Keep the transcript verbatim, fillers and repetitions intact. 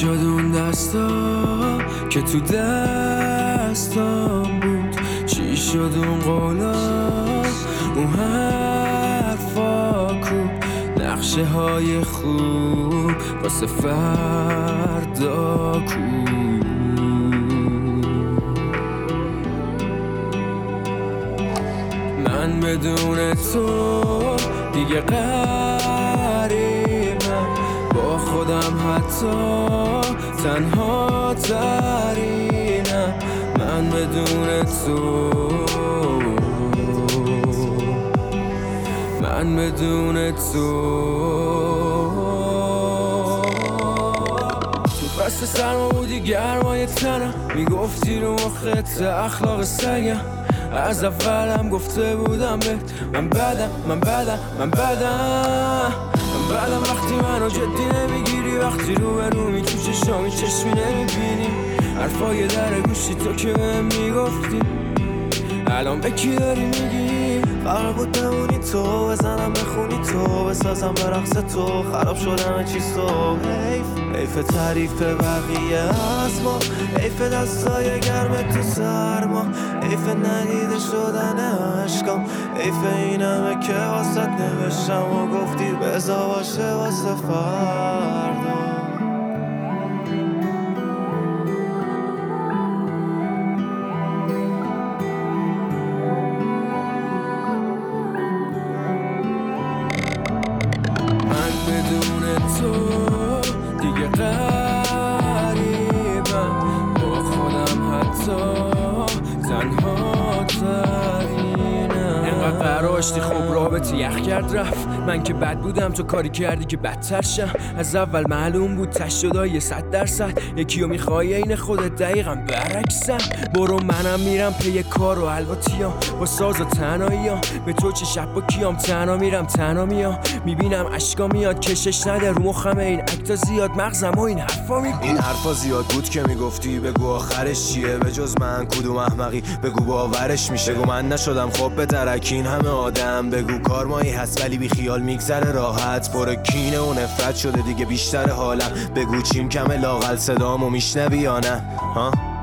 شد اون دستا که تو دستام بود؟ چی شد اون قولا، اون حرفا کو؟ نقشه های خوب واسه فردا کو؟ من بدون تو دیگه غریبم، با خودم حتی تنها ترینم. من بدون تو، من بدون تو تو فصل سرما بودی گرمای تنم، میگفتی رو مخت اخلاق سگم. از اولم گفته بودم بهت من بدم، من بدم، من بدم، من بدم وقتی منو جدی نمیگیری، وقتی رو به رو میتو چشامی چشمی نمیبینی. حرفای در گوشی تو که بهم میگفتی الان به کی داری میگی؟ قرار بود بمونی تو، بزنم بخونی تو، بسازم به رقص تو، خراب شدم چیز تو. حیف حیف تعریف بقیه از ما، حیف دستای گرم تو سرما، حیف ندیده شدن عشقام، حیف اینمه که واسط نوشتم و گفتی بزا باشه واسه فردا. بدون تو دیگه غریبم، با خودم حتی تنها ترینم. اینقدر قراشتی خب رابطه یخ کرد رفت، من که بد بودم تو کاری کردی که بدتر شم. از اول معلوم بود تش شده یه صد درصد، یکی رو میخوای این خودت دقیقا برعکسم. برو منم میرم پی کار و الباتیام، با ساز و تنهاییام، به تو چه شب با کیام، تنها میرم تنها میام، میبینم اشکا میاد کشش نده رو مخمه این اکتا زیاد مغزم و این حرفا میگو. این حرفا زیاد بود که میگفتی، بگو آخرش چیه، به جز من کدوم احمقی، بگو باورش میشه. بگو من نشدم خب به درک این همه آدم، بگو کارمایی هست ولی بی خیال میگذره راحت، پر کینه و نفرت شده دیگه بیشتر حالم. بگو چیم کمه لاغل صدامو میشنوی یا نه ها؟